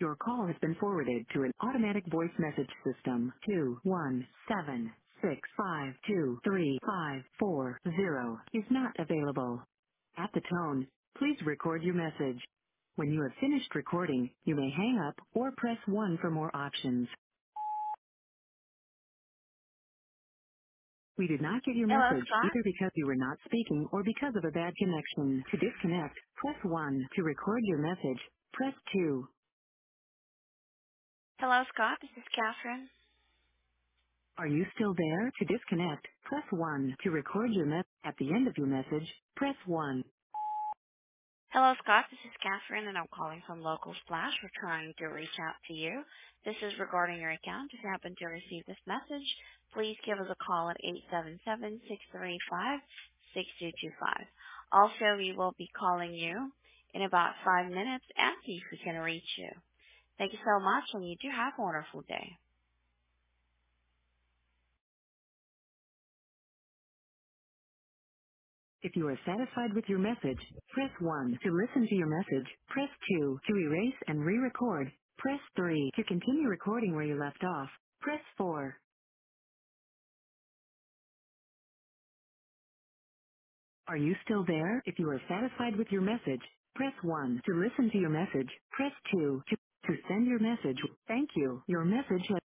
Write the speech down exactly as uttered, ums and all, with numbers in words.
Your call has been forwarded to an automatic voice message system. Two one seven six five two three five four zero is not available. At the tone, please record your message. When you have finished recording, you may hang up or press one for more options. We did not get your Hello, message Scott. either because you were not speaking or because of a bad connection. To disconnect, press one. To record your message, press two. Hello, Scott. This is Catherine. Are you still there? To disconnect, press one. To record your message at the end of your message, press one. Hello, Scott. This is Catherine, and I'm calling from Local Splash. We're trying to reach out to you. This is regarding your account. If you happen to receive this message, please give us a call at eight seven seven, six three five, six two two five. Also, we will be calling you in about five minutes and see if we can reach you. Thank you so much, and you do have a wonderful day. If you are satisfied with your message, press one. To listen to your message, press two. To erase and re-record, press three. To continue recording where you left off, press four. Are you still there? If you are satisfied with your message, press one. To listen to your message, press two. To, to send your message, thank you. Your message has